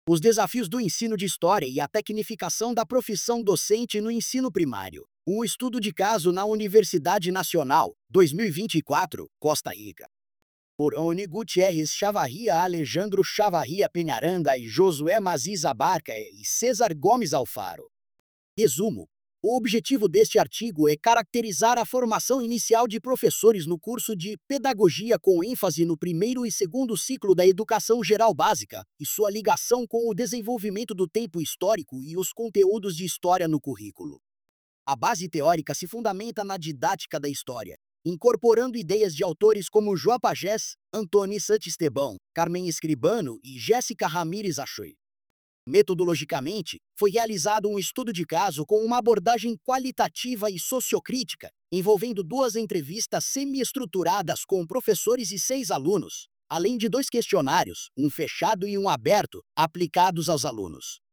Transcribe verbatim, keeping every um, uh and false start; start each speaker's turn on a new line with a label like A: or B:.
A: Os desafios do ensino de história e a tecnificação da profissão docente no ensino primário. Um estudo de caso na Universidade Nacional, dois mil e vinte e quatro, Costa Rica. Por Oni Gutierrez Chavarria, Alejandro Chavarria Penharanda e Josué Maziz Abarca e César Gomes Alfaro. Resumo. O objetivo deste artigo é caracterizar a formação inicial de professores no curso de Pedagogia com ênfase no primeiro e segundo ciclo da Educação Geral Básica e sua ligação com o desenvolvimento do tempo histórico e os conteúdos de história no currículo. A base teórica se fundamenta na didática da história, incorporando ideias de autores como João Pagés, Antoni Santistebão, Carmen Escribano e Jéssica Ramírez Achoy. Metodologicamente, foi realizado um estudo de caso com uma abordagem qualitativa e sociocrítica, envolvendo duas entrevistas semi-estruturadas com professores e seis alunos, além de dois questionários, um fechado e um aberto, aplicados aos alunos.